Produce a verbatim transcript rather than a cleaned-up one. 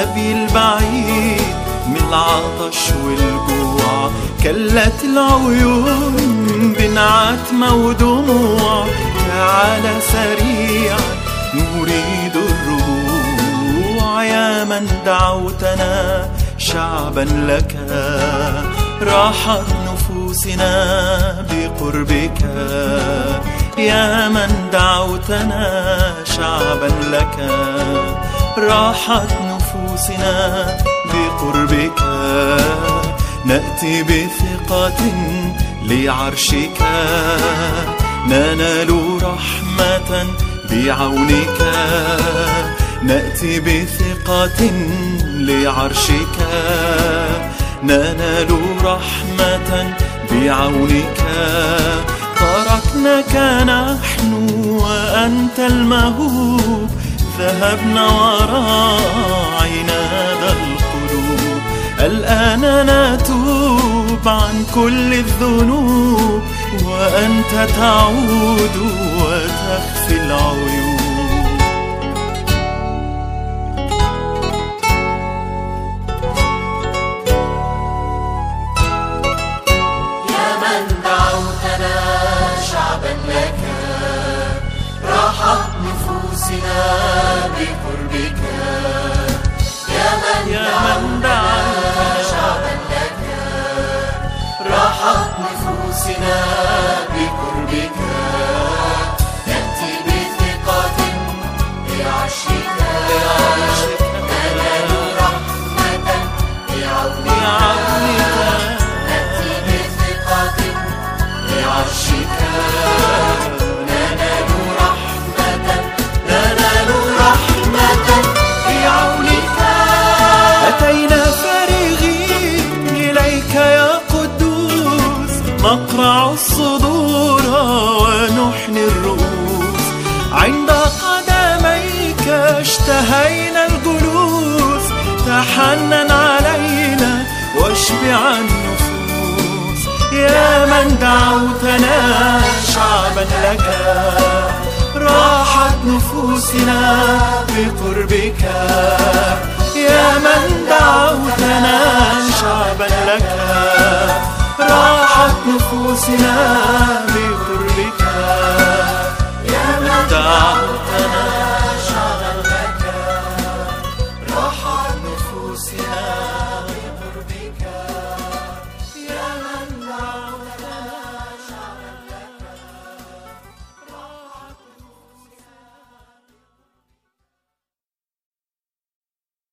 سبيل بعيد من العطش والجوع، كلت العيون بين عتمة ودموع. تعال سريعا نريد الرجوع، يا من دعوتنا شعبا لك، راحت نفوسنا بقربك. يا من دعوتنا شعبا لك، راحت نفوسنا بقربك. نأتي بثقة لعرشك، ننال رحمة بعونك. نأتي بثقة لعرشك، ننال رحمة بعونك. تركناك نحن وأنت المهوب، ذهبنا وراء عناد القلوب. الآن نتوب عن كل الذنوب، وأنت تعود وتخفي العيوب. يا من دعوتنا شعبا لك، راحت نفوسنا بقربك. يا من دعوتنا شعبا لك، راحت نفوسنا بقربك. نأتي بثقة لعرشك، ننال رحمة بعونك. نأتي بثقة لعرشك، ننال رحمة ننال رحمة بعونك. أتينا فارغين إليك يا قدوس، نقرع الصدور ونحني الرؤوس. عند قدميك اشتهينا الجلوس، تحنن علينا واشبع النفوس. يا من دعوتنا شعبا لك، راحت نفوسنا بقربك. يا من دعوتنا شعبا لك، راحت نفوسنا بقربك. يا من دعوتنا